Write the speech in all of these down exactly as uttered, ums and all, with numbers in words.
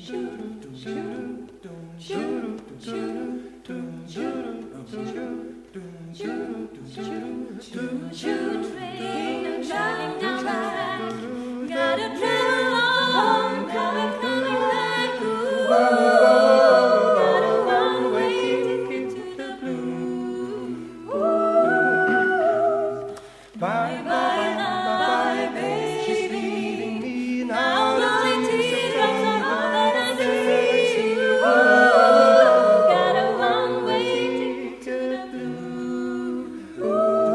Choo-choo train driving down the track. Gotta travel on, coming, coming back. Ooh, got a one-way ticket to the blue. Ooh, bye, bye, bye, baby. She's leaving me now. Now lonely teardrops are all that I see. Ooh, got a one-way ticket to the blue.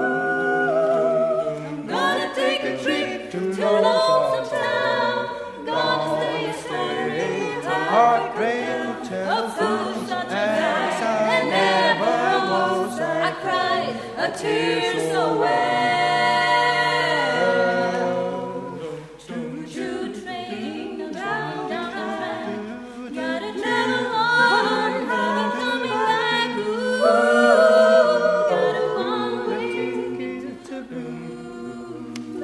I'm gonna take a trip to lonesome town. Gonna stay a story in Heartbreak Hotel. a fool such a As guy, I and never never was. was. I cried a tear so well. Choo-choo train down, down the track. Gotta travel on, coming, coming back. Ooh, got a one-way ticket to blue.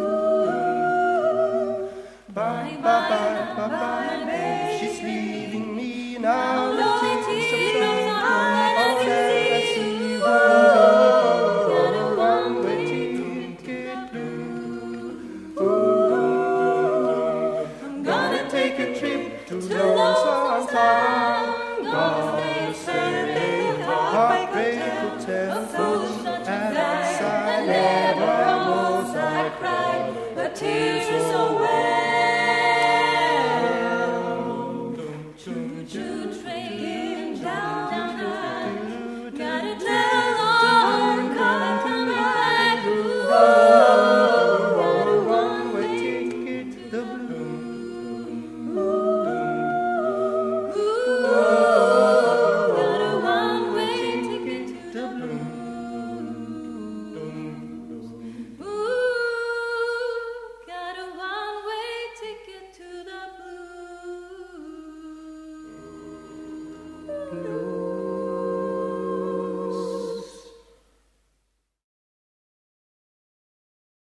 Bye, bye, bye, bye, bye, babe. She's leaving me now. Lonely teardrops are all that I can see. Ooh, got a one-way ticket blue. I'm gonna take a trip to